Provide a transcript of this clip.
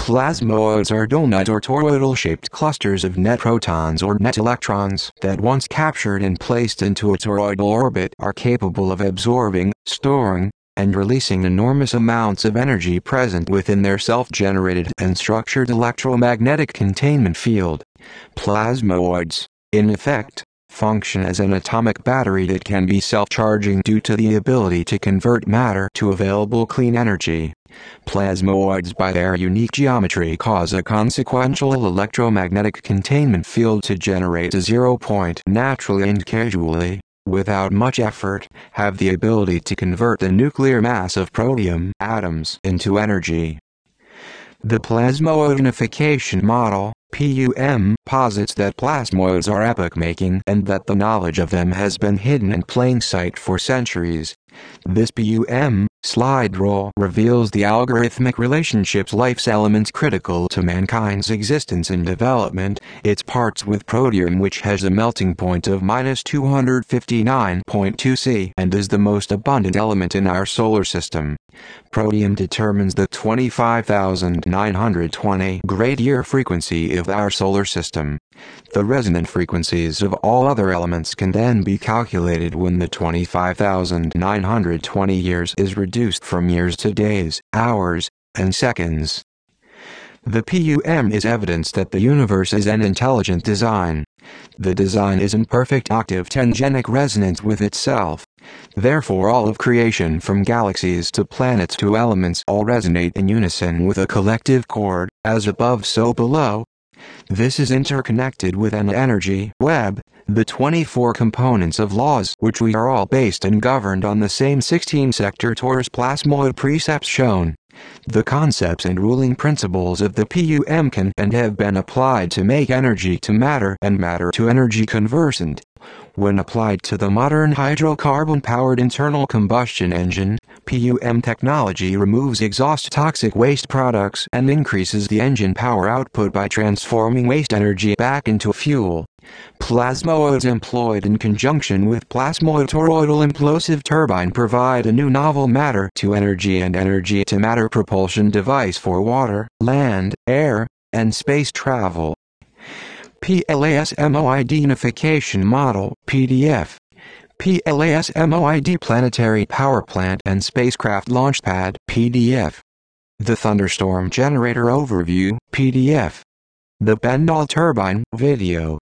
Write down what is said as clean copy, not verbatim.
Plasmoids are donut or toroidal-shaped clusters of net protons or net electrons that once captured and placed into a toroidal orbit are capable of absorbing, storing, and releasing enormous amounts of energy present within their self-generated and structured electromagnetic containment field. Plasmoids, in effect, function as an atomic battery that can be self-charging due to the ability to convert matter to available clean energy. Plasmoids by their unique geometry cause a consequential electromagnetic containment field to generate a 0 point naturally and casually, without much effort, have the ability to convert the nuclear mass of protium atoms into energy. The plasmoid unification model, PUM, posits that plasmoids are epoch-making and that the knowledge of them has been hidden in plain sight for centuries. This PUM slide rule reveals the algorithmic relationships life's elements critical to mankind's existence and development, its parts with protium, which has a melting point of -259.2 C and is the most abundant element in our solar system. Protium determines the 25,920 great-year frequency of our solar system. The resonant frequencies of all other elements can then be calculated when the 25,920 years is reduced from years to days, hours, and seconds. The PUM is evidence that the universe is an intelligent design. The design is in perfect octave tangenic resonance with itself. Therefore all of creation from galaxies to planets to elements all resonate in unison with a collective chord, as above so below. This is interconnected with an energy web, the 24 components of laws which we are all based and governed on the same 16-sector torus plasmoid precepts shown. The concepts and ruling principles of the PUM can and have been applied to make energy to matter and matter to energy conversant. When applied to the modern hydrocarbon-powered internal combustion engine, PUM technology removes exhaust toxic waste products and increases the engine power output by transforming waste energy back into fuel. Plasmoids employed in conjunction with plasmoid toroidal implosive turbine provide a new novel matter-to-energy and energy-to-matter propulsion device for water, land, air, and space travel. PLASMOID Unification Model, PDF. PLASMOID Planetary Power Plant and Spacecraft Launchpad, PDF. The Thunderstorm Generator Overview, PDF. The Bendal Turbine, Video.